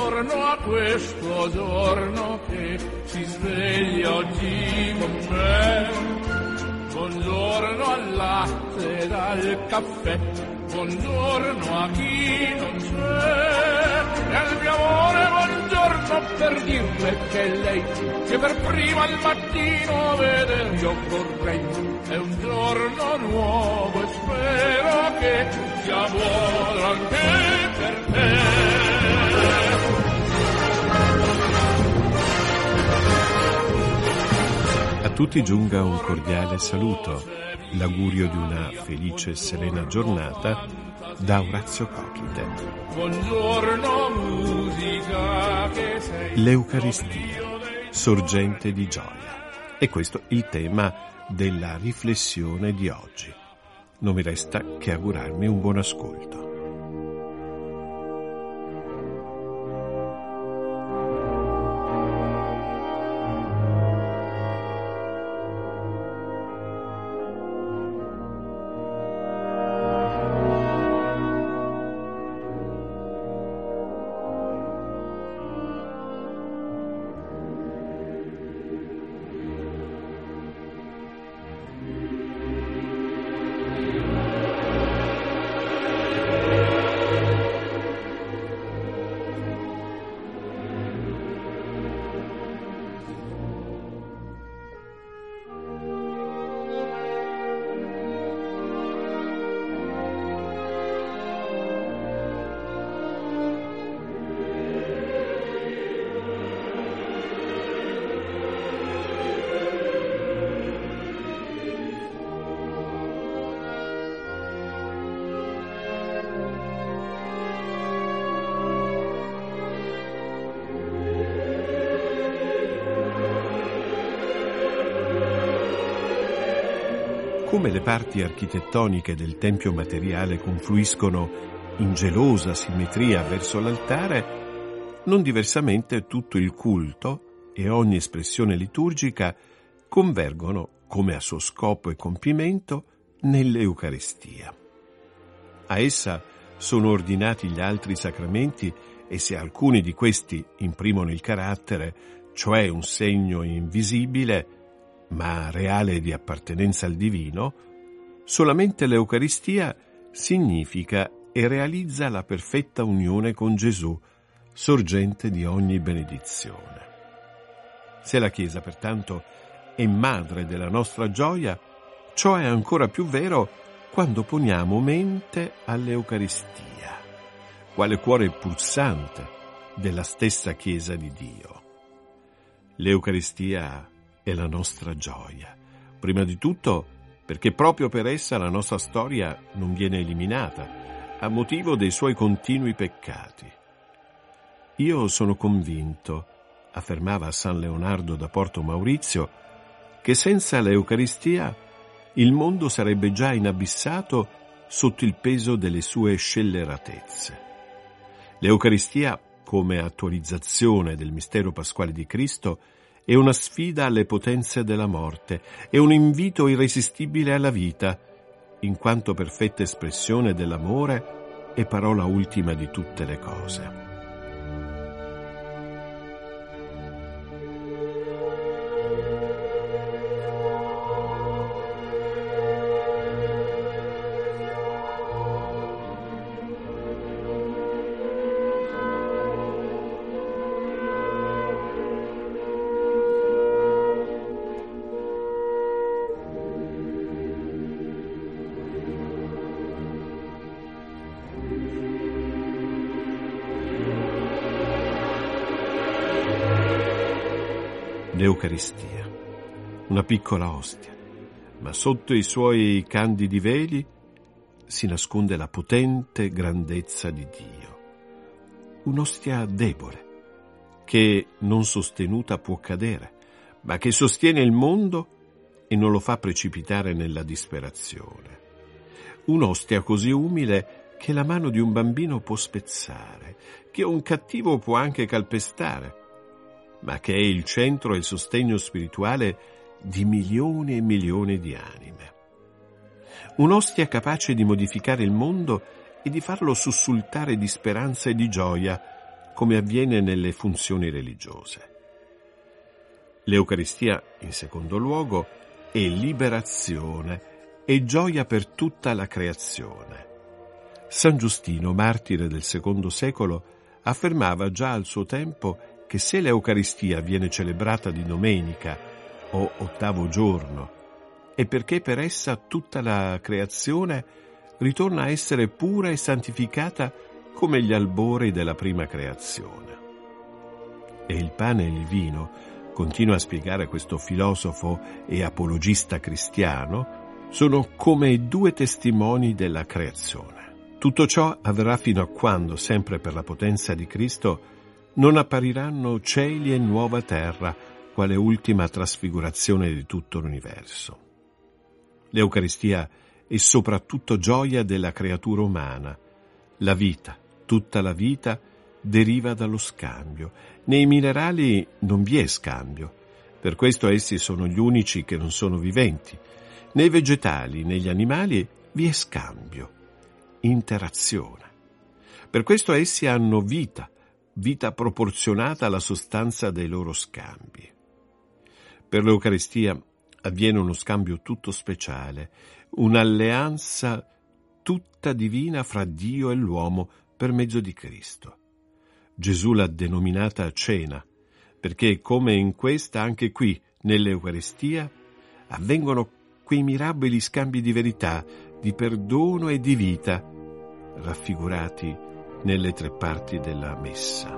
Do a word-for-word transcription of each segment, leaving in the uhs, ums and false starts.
Buongiorno a questo giorno che si sveglia oggi con me. Buongiorno al latte ed al caffè. Buongiorno a chi non c'è. E al mio amore buongiorno per dirle che lei, che per prima al mattino veder io vorrei. È un giorno nuovo e spero che sia buono anche per te. A tutti giunga un cordiale saluto, l'augurio di una felice e serena giornata da Orazio Coclite. Buongiorno musica che sei. L'Eucaristia, sorgente di gioia. E questo il tema della riflessione di oggi. Non mi resta che augurarmi un buon ascolto. Come le parti architettoniche del tempio materiale confluiscono in gelosa simmetria verso l'altare, non diversamente tutto il culto e ogni espressione liturgica convergono, come a suo scopo e compimento, nell'Eucaristia. A essa sono ordinati gli altri sacramenti e se alcuni di questi imprimono il carattere, cioè un segno invisibile, ma reale di appartenenza al divino, solamente l'Eucaristia significa e realizza la perfetta unione con Gesù, sorgente di ogni benedizione. Se la Chiesa, pertanto, è madre della nostra gioia, ciò è ancora più vero quando poniamo mente all'Eucaristia, quale cuore pulsante della stessa Chiesa di Dio. L'Eucaristia è la nostra gioia, prima di tutto perché proprio per essa la nostra storia non viene eliminata, a motivo dei suoi continui peccati. Io sono convinto, affermava San Leonardo da Porto Maurizio, che senza l'Eucaristia il mondo sarebbe già inabissato sotto il peso delle sue scelleratezze. L'Eucaristia, come attualizzazione del mistero pasquale di Cristo, è una sfida alle potenze della morte, è un invito irresistibile alla vita, in quanto perfetta espressione dell'amore e parola ultima di tutte le cose. L'Eucaristia, una piccola ostia, ma sotto i suoi candidi veli si nasconde la potente grandezza di Dio. Un'ostia debole, che non sostenuta può cadere, ma che sostiene il mondo e non lo fa precipitare nella disperazione. Un'ostia così umile che la mano di un bambino può spezzare, che un cattivo può anche calpestare, ma che è il centro e il sostegno spirituale di milioni e milioni di anime. Un'ostia capace di modificare il mondo e di farlo sussultare di speranza e di gioia, come avviene nelle funzioni religiose. L'Eucaristia, in secondo luogo, è liberazione e gioia per tutta la creazione. San Giustino, martire del secondo secolo, affermava già al suo tempo che se l'Eucaristia viene celebrata di domenica o ottavo giorno, è perché per essa tutta la creazione ritorna a essere pura e santificata come gli albori della prima creazione. E il pane e il vino, continua a spiegare questo filosofo e apologista cristiano, sono come due testimoni della creazione. Tutto ciò avverrà fino a quando, sempre per la potenza di Cristo, non appariranno cieli e nuova terra, quale ultima trasfigurazione di tutto l'universo. L'Eucaristia è soprattutto gioia della creatura umana. La vita, tutta la vita, deriva dallo scambio. Nei minerali non vi è scambio, per questo essi sono gli unici che non sono viventi. Nei vegetali, negli animali, vi è scambio, interazione. Per questo essi hanno vita, vita proporzionata alla sostanza dei loro scambi. Per l'Eucaristia avviene uno scambio tutto speciale, un'alleanza tutta divina fra Dio e l'uomo per mezzo di Cristo. Gesù l'ha denominata cena, perché come in questa, anche qui, nell'Eucaristia, avvengono quei mirabili scambi di verità, di perdono e di vita, raffigurati nelle tre parti della Messa.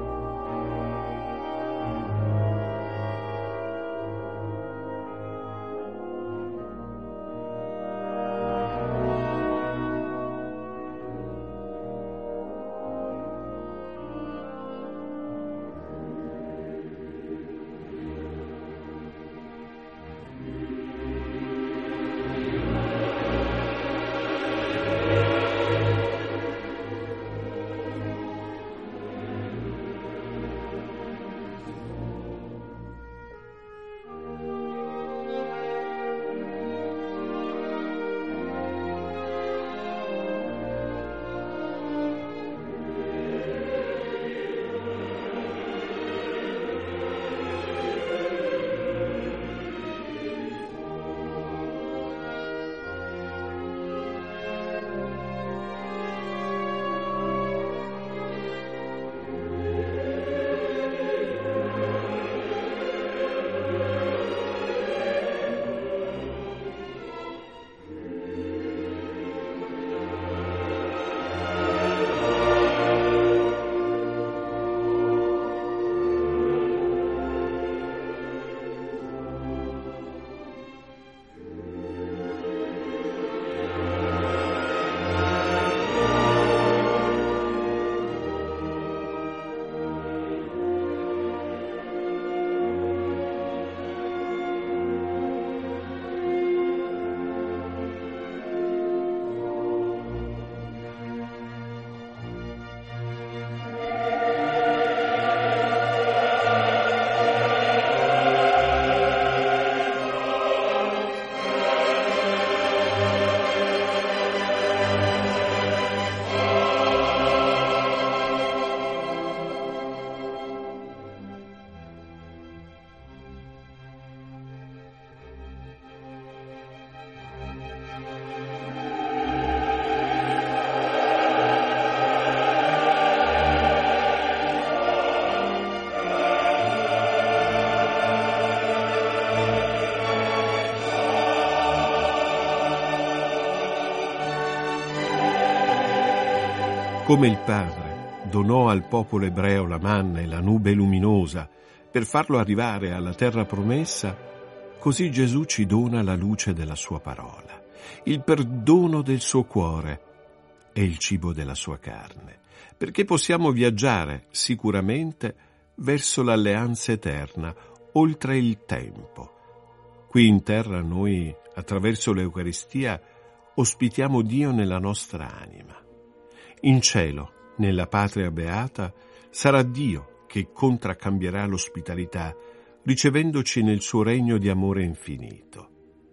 Come il Padre donò al popolo ebreo la manna e la nube luminosa per farlo arrivare alla terra promessa, così Gesù ci dona la luce della sua parola, il perdono del suo cuore e il cibo della sua carne, perché possiamo viaggiare sicuramente verso l'alleanza eterna, oltre il tempo. Qui in terra noi, attraverso l'Eucaristia, ospitiamo Dio nella nostra anima. In cielo, nella patria beata, sarà Dio che contraccambierà l'ospitalità, ricevendoci nel suo regno di amore infinito.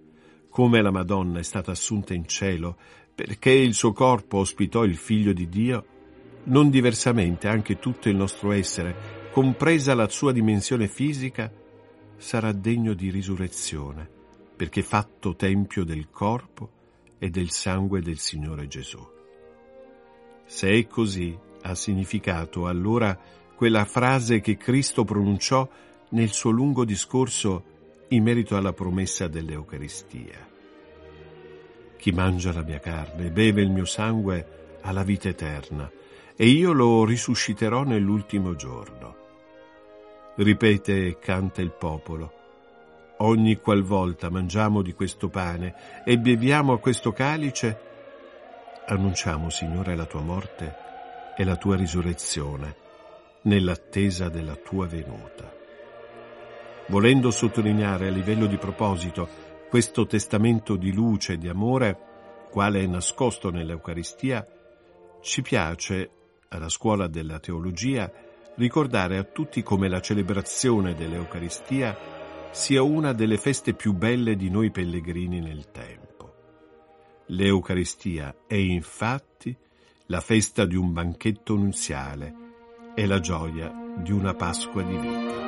Come la Madonna è stata assunta in cielo perché il suo corpo ospitò il Figlio di Dio, non diversamente anche tutto il nostro essere, compresa la sua dimensione fisica, sarà degno di risurrezione, perché fatto tempio del corpo e del sangue del Signore Gesù. Se è così, ha significato allora quella frase che Cristo pronunciò nel suo lungo discorso in merito alla promessa dell'Eucaristia. Chi mangia la mia carne e beve il mio sangue ha la vita eterna, e io lo risusciterò nell'ultimo giorno. Ripete e canta il popolo: ogni qualvolta mangiamo di questo pane e beviamo a questo calice, annunciamo, Signore, la tua morte e la tua risurrezione, nell'attesa della tua venuta. Volendo sottolineare a livello di proposito questo testamento di luce e di amore, quale è nascosto nell'Eucaristia, ci piace, alla scuola della teologia, ricordare a tutti come la celebrazione dell'Eucaristia sia una delle feste più belle di noi pellegrini nel tempo. L'Eucaristia è infatti la festa di un banchetto nuziale e la gioia di una Pasqua di vita.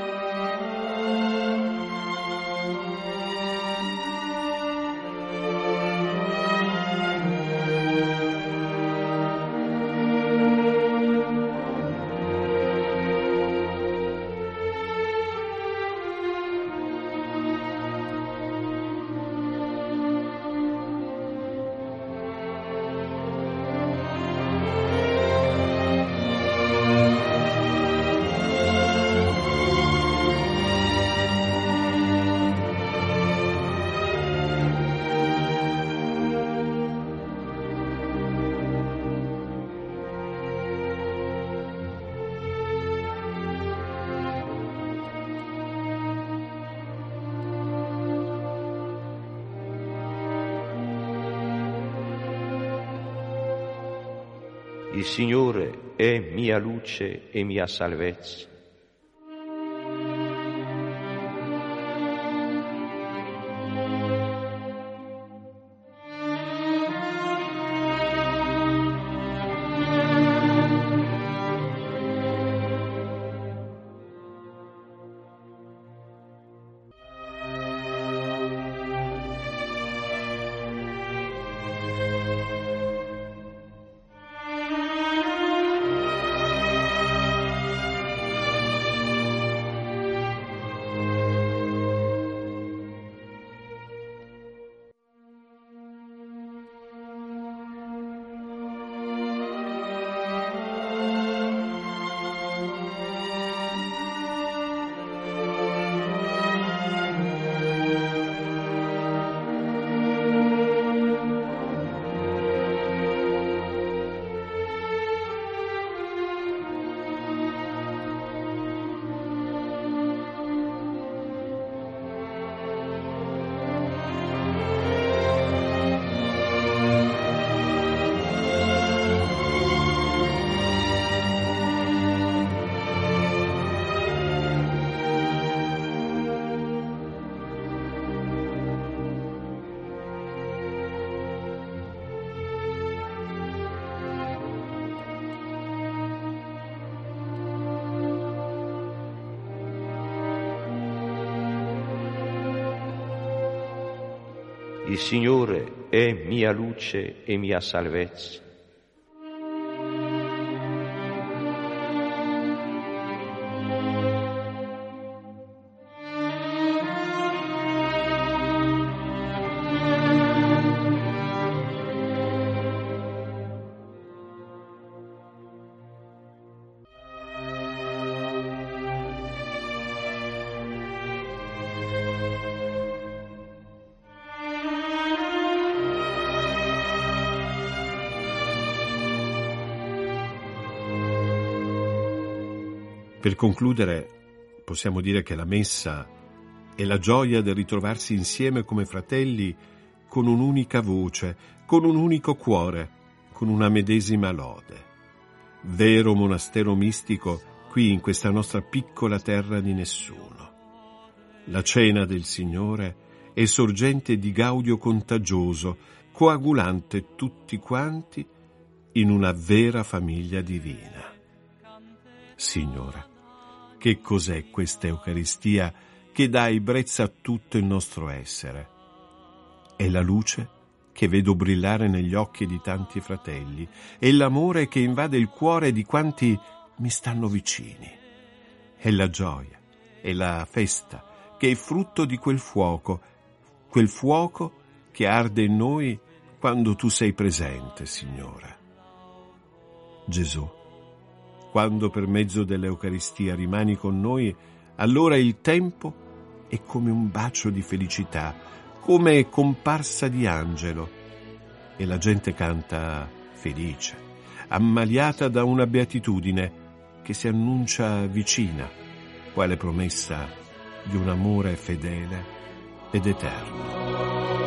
Il Signore è mia luce e mia salvezza. Il Signore è mia luce e mia salvezza. Per concludere, possiamo dire che la Messa è la gioia del ritrovarsi insieme come fratelli con un'unica voce, con un unico cuore, con una medesima lode. Vero monastero mistico qui in questa nostra piccola terra di nessuno. La cena del Signore è sorgente di gaudio contagioso, coagulante tutti quanti in una vera famiglia divina. Signore, che cos'è questa Eucaristia che dà ebbrezza a tutto il nostro essere? È la luce che vedo brillare negli occhi di tanti fratelli, è l'amore che invade il cuore di quanti mi stanno vicini. È la gioia, è la festa che è frutto di quel fuoco, quel fuoco che arde in noi quando tu sei presente, Signore. Gesù, quando per mezzo dell'Eucaristia rimani con noi, allora il tempo è come un bacio di felicità, come comparsa di angelo, e la gente canta felice, ammaliata da una beatitudine che si annuncia vicina, quale promessa di un amore fedele ed eterno.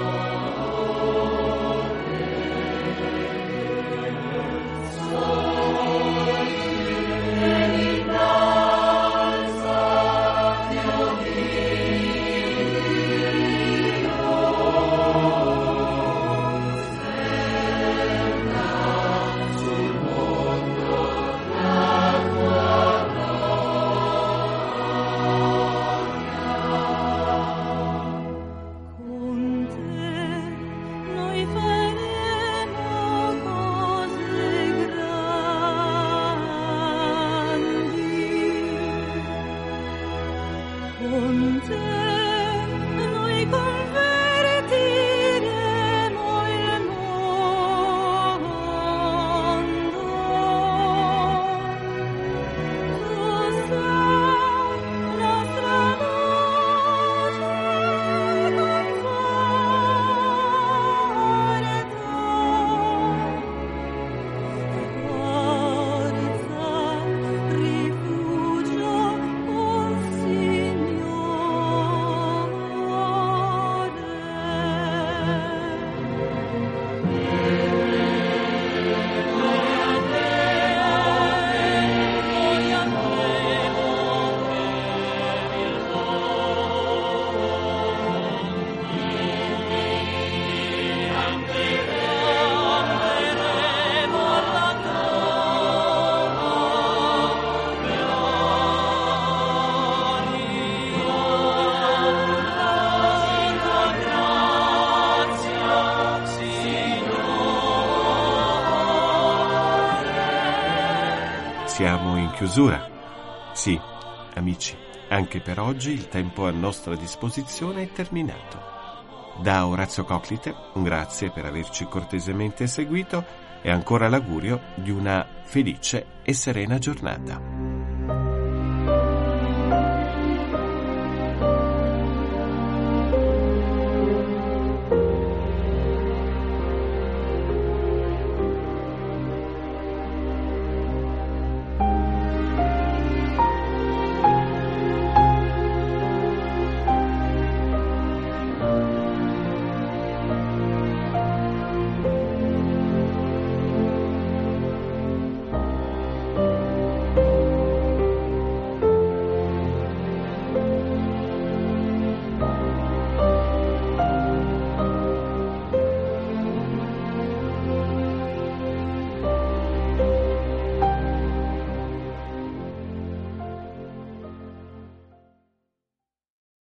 Con te noi convertiremo il mondo. Tu sei nostra luce conforta, forza, rifugio, Siamo in chiusura. Sì, amici, anche per oggi il tempo a nostra disposizione è terminato. Da Orazio Coclite, un grazie per averci cortesemente seguito e ancora l'augurio di una felice e serena giornata.